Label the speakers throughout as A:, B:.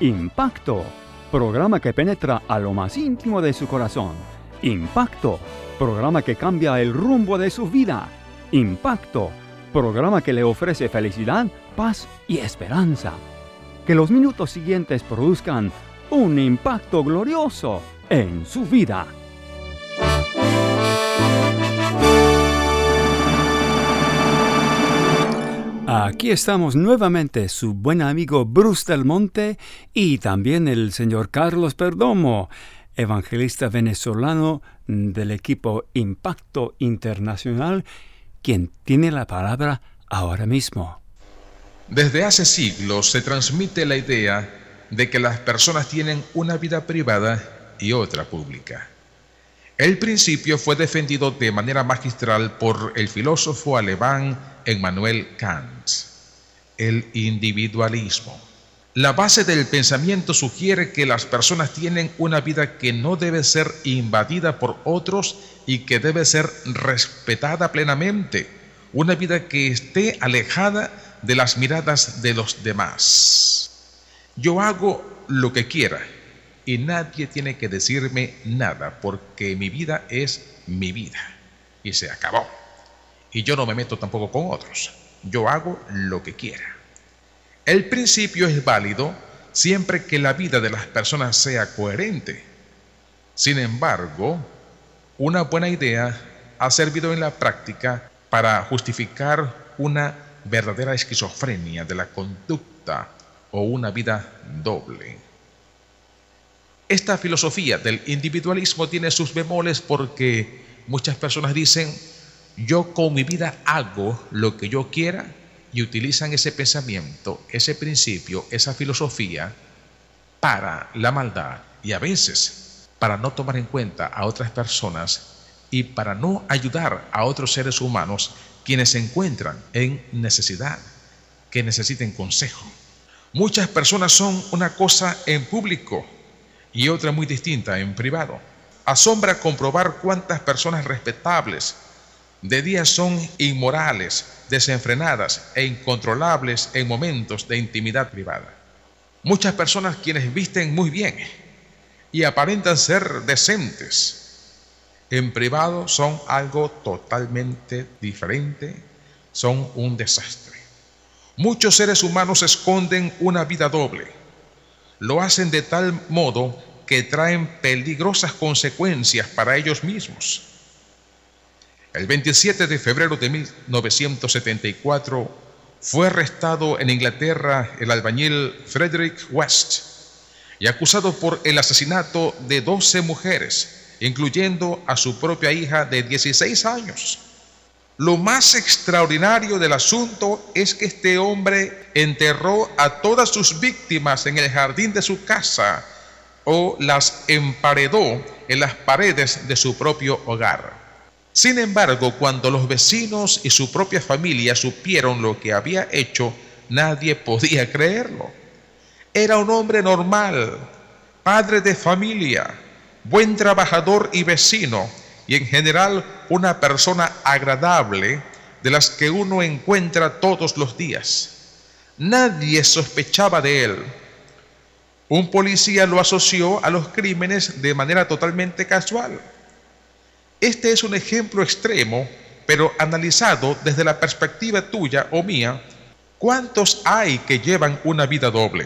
A: Impacto, programa que penetra a lo más íntimo de su corazón. Impacto, programa que cambia el rumbo de su vida. Impacto, programa que le ofrece felicidad, paz y esperanza. Que los minutos siguientes produzcan un impacto glorioso en su vida. Aquí estamos nuevamente, su buen amigo Bruce Del Monte y también el señor Carlos Perdomo, evangelista venezolano del equipo Impacto Internacional, quien tiene la palabra ahora mismo.
B: Desde hace siglos se transmite la idea de que las personas tienen una vida privada y otra pública. El principio fue defendido de manera magistral por el filósofo alemán Immanuel Kant, el individualismo. La base del pensamiento sugiere que las personas tienen una vida que no debe ser invadida por otros y que debe ser respetada plenamente, una vida que esté alejada de las miradas de los demás. Yo hago lo que quiera y nadie tiene que decirme nada porque mi vida es mi vida y se acabó. Y yo no me meto tampoco con otros. Yo hago lo que quiera. El principio es válido siempre que la vida de las personas sea coherente. Sin embargo, una buena idea ha servido en la práctica para justificar una verdadera esquizofrenia de la conducta o una vida doble. Esta filosofía del individualismo tiene sus bemoles porque muchas personas dicen: yo con mi vida hago lo que yo quiera, y utilizan ese pensamiento, ese principio, esa filosofía para la maldad y a veces para no tomar en cuenta a otras personas y para no ayudar a otros seres humanos quienes se encuentran en necesidad, que necesiten consejo. Muchas personas son una cosa en público y otra muy distinta en privado. Asombra comprobar cuántas personas respetables de día son inmorales, desenfrenadas e incontrolables en momentos de intimidad privada. Muchas personas quienes visten muy bien y aparentan ser decentes, en privado son algo totalmente diferente, son un desastre. Muchos seres humanos esconden una vida doble. Lo hacen de tal modo que traen peligrosas consecuencias para ellos mismos. El 27 de febrero de 1974 fue arrestado en Inglaterra el albañil Frederick West y acusado por el asesinato de 12 mujeres, incluyendo a su propia hija de 16 años. Lo más extraordinario del asunto es que este hombre enterró a todas sus víctimas en el jardín de su casa o las emparedó en las paredes de su propio hogar. Sin embargo, cuando los vecinos y su propia familia supieron lo que había hecho, nadie podía creerlo. Era un hombre normal, padre de familia, buen trabajador y vecino, y en general una persona agradable de las que uno encuentra todos los días. Nadie sospechaba de él. Un policía lo asoció a los crímenes de manera totalmente casual. Este es un ejemplo extremo, pero analizado desde la perspectiva tuya o mía, ¿cuántos hay que llevan una vida doble?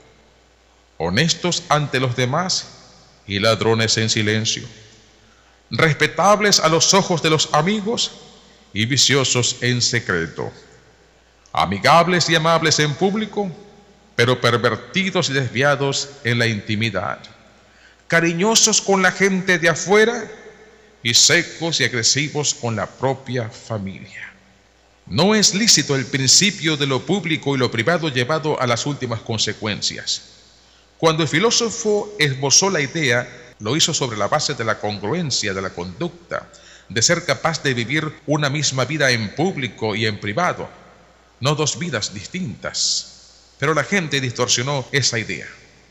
B: Honestos ante los demás y ladrones en silencio. Respetables a los ojos de los amigos y viciosos en secreto. Amigables y amables en público, pero pervertidos y desviados en la intimidad. Cariñosos con la gente de afuera y secos y agresivos con la propia familia. No es lícito el principio de lo público y lo privado llevado a las últimas consecuencias. Cuando el filósofo esbozó la idea, lo hizo sobre la base de la congruencia de la conducta, de ser capaz de vivir una misma vida en público y en privado, no dos vidas distintas. Pero la gente distorsionó esa idea.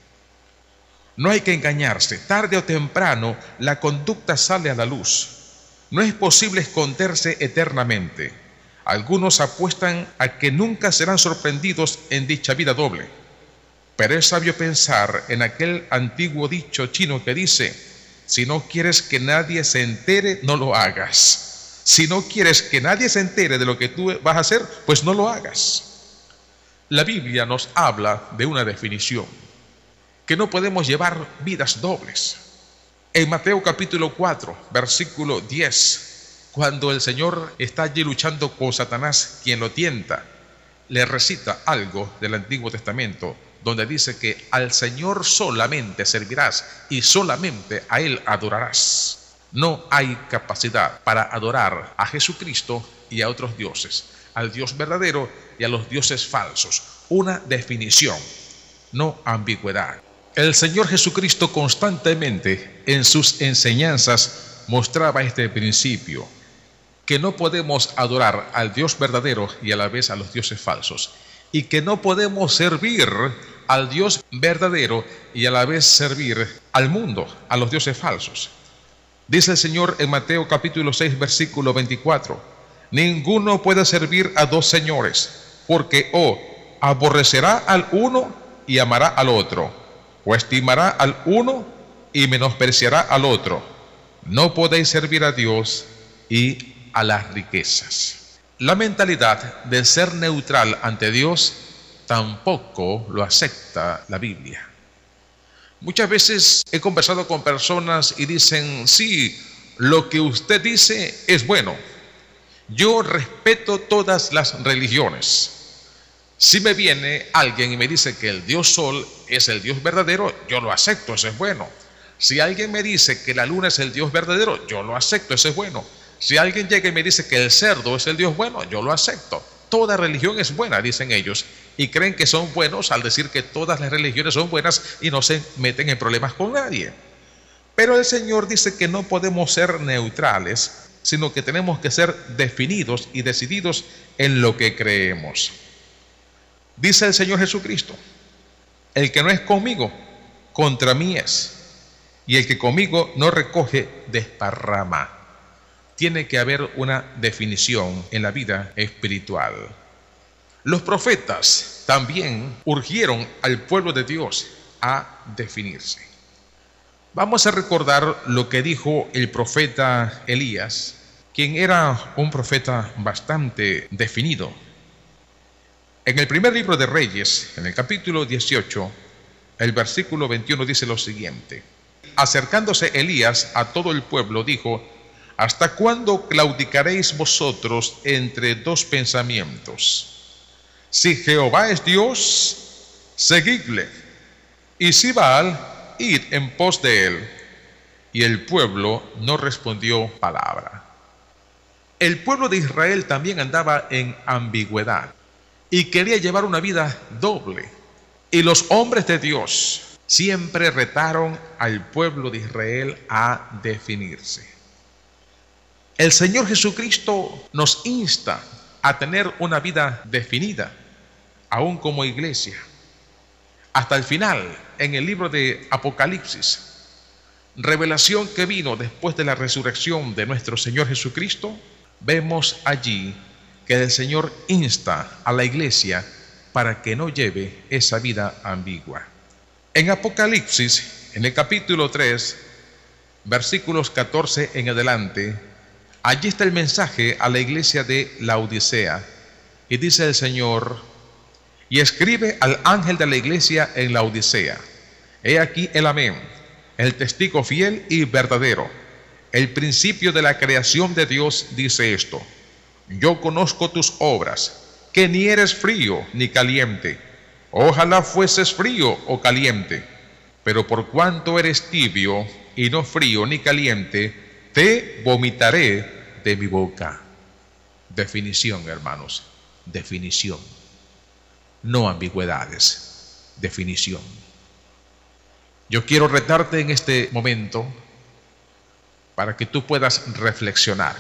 B: No hay que engañarse, tarde o temprano la conducta sale a la luz. No es posible esconderse eternamente. Algunos apuestan a que nunca serán sorprendidos en dicha vida doble. Pero es sabio pensar en aquel antiguo dicho chino que dice: si no quieres que nadie se entere, no lo hagas. Si no quieres que nadie se entere de lo que tú vas a hacer, pues no lo hagas. La Biblia nos habla de una definición, que no podemos llevar vidas dobles. En Mateo capítulo 4, versículo 10, cuando el Señor está allí luchando con Satanás, quien lo tienta, le recita algo del Antiguo Testamento, donde dice que al Señor solamente servirás y solamente a Él adorarás. No hay capacidad para adorar a Jesucristo y a otros dioses, al Dios verdadero y a los dioses falsos. Una definición, no ambigüedad. El Señor Jesucristo constantemente en sus enseñanzas mostraba este principio, que no podemos adorar al Dios verdadero y a la vez a los dioses falsos, y que no podemos servir al Dios verdadero y a la vez servir al mundo, a los dioses falsos. Dice el Señor en Mateo capítulo 6, versículo 24: ninguno puede servir a dos señores, porque o aborrecerá al uno y amará al otro, o estimará al uno y menospreciará al otro. No podéis servir a Dios y a las riquezas. La mentalidad de ser neutral ante Dios tampoco lo acepta la Biblia. Muchas veces he conversado con personas y dicen: sí, lo que usted dice es bueno. Yo respeto todas las religiones. Si me viene alguien y me dice que el Dios Sol es el Dios verdadero, yo lo acepto, eso es bueno. Si alguien me dice que la luna es el Dios verdadero, yo lo acepto, eso es bueno. Si alguien llega y me dice que el cerdo es el Dios bueno, yo lo acepto. Toda religión es buena, dicen ellos, y creen que son buenos al decir que todas las religiones son buenas y no se meten en problemas con nadie. Pero el Señor dice que no podemos ser neutrales, sino que tenemos que ser definidos y decididos en lo que creemos. Dice el Señor Jesucristo: el que no es conmigo, contra mí es, y el que conmigo no recoge, desparrama. Tiene que haber una definición en la vida espiritual. Los profetas también urgieron al pueblo de Dios a definirse. Vamos a recordar lo que dijo el profeta Elías, quien era un profeta bastante definido. En el primer libro de Reyes, en el capítulo 18, el versículo 21 dice lo siguiente: acercándose Elías a todo el pueblo, dijo: ¿hasta cuándo claudicaréis vosotros entre dos pensamientos? Si Jehová es Dios, seguidle, y si Baal, id en pos de él. Y el pueblo no respondió palabra. El pueblo de Israel también andaba en ambigüedad y quería llevar una vida doble. Y los hombres de Dios siempre retaron al pueblo de Israel a definirse. El Señor Jesucristo nos insta a tener una vida definida, aún como iglesia. Hasta el final, en el libro de Apocalipsis, revelación que vino después de la resurrección de nuestro Señor Jesucristo, vemos allí que el Señor insta a la iglesia para que no lleve esa vida ambigua. En Apocalipsis, en el capítulo 3, versículos 14 en adelante, allí está el mensaje a la iglesia de Laodicea, y dice el Señor: y escribe al ángel de la iglesia en Laodicea: he aquí el amén, el testigo fiel y verdadero, el principio de la creación de Dios, dice esto: yo conozco tus obras, que ni eres frío ni caliente. Ojalá fueses frío o caliente, pero por cuanto eres tibio y no frío ni caliente, te vomitaré de mi boca. Definición, hermanos, definición. No ambigüedades, definición. Yo quiero retarte en este momento para que tú puedas reflexionar.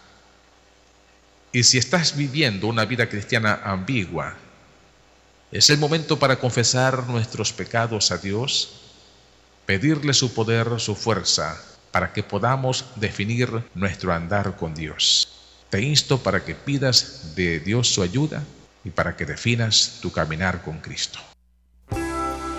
B: Y si estás viviendo una vida cristiana ambigua, es el momento para confesar nuestros pecados a Dios, pedirle su poder, su fuerza, para que podamos definir nuestro andar con Dios. Te insto para que pidas de Dios su ayuda y para que definas tu caminar con Cristo.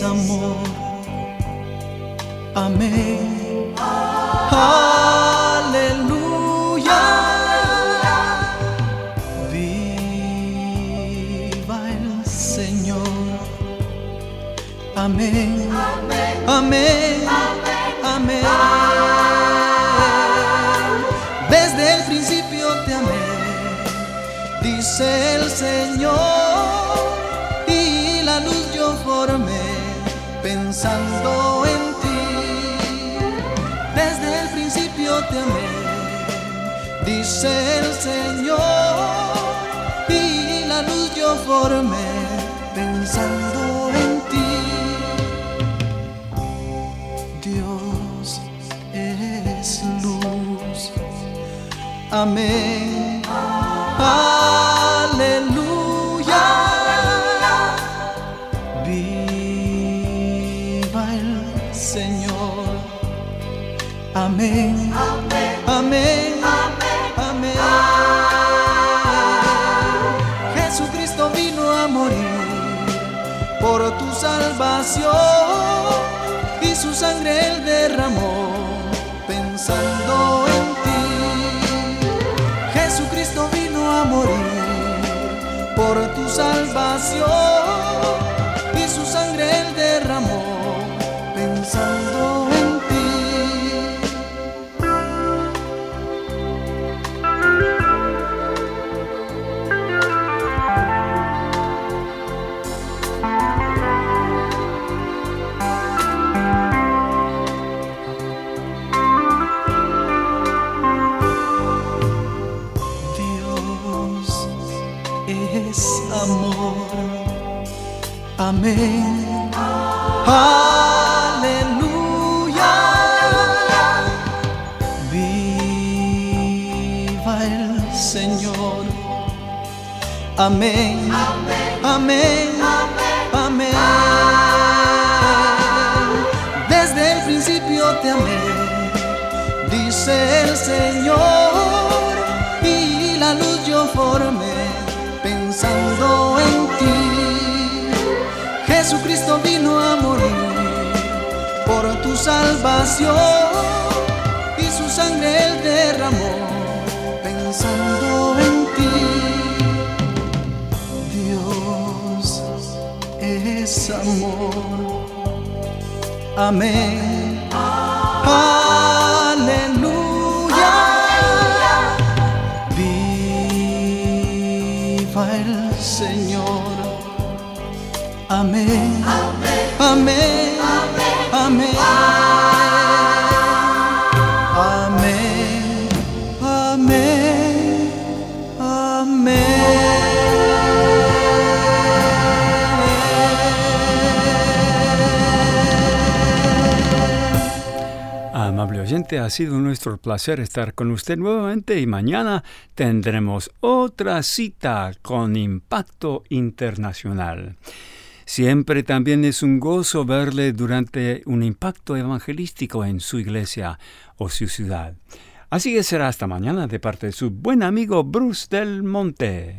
C: amor. Amén. Aleluya. Viva el Señor. Amén. Amén. Amén. Desde el principio te amé, dice el Señor, y la luz yo formé pensando en ti. Desde el principio te amé, dice el Señor, y la luz yo formé pensando en ti. Dios es luz. Amén. Aleluya. Viva el Señor. Amén. Amén. Amén. Jesucristo vino a morir por tu salvación, y su sangre él derramó pensando en ti. Jesucristo vino a morir por tu salvación, y su sangre él derramó pensando en ti. Amor. Amén. Aleluya. Viva el Señor. Amén. Amén. Amén. Desde el principio te amé, dice el Señor, y la luz yo formé pensando en ti. Jesucristo vino a morir por tu salvación, y su sangre él derramó pensando en ti. Dios es amor. Amén. Aleluya. El Señor. Amén. Amén. Amén. Amén. Amén. Amén.
A: Amable oyente, ha sido nuestro placer estar con usted nuevamente, y mañana tendremos otra cita con Impacto Internacional. Siempre también es un gozo verle durante un impacto evangelístico en su iglesia o su ciudad. Así que será hasta mañana de parte de su buen amigo Bruce Del Monte.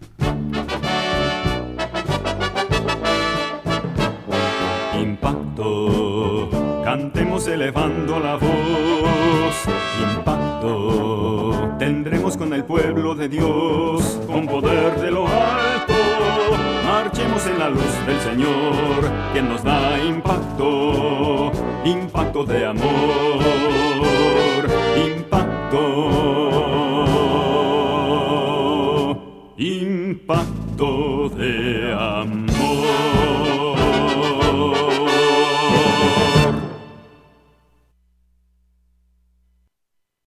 A: Impacto, cantemos elevando la voz. Impacto, tendremos con el pueblo de Dios, con poder de lo alto. Marchemos en la luz del Señor, quien nos da impacto, impacto de amor.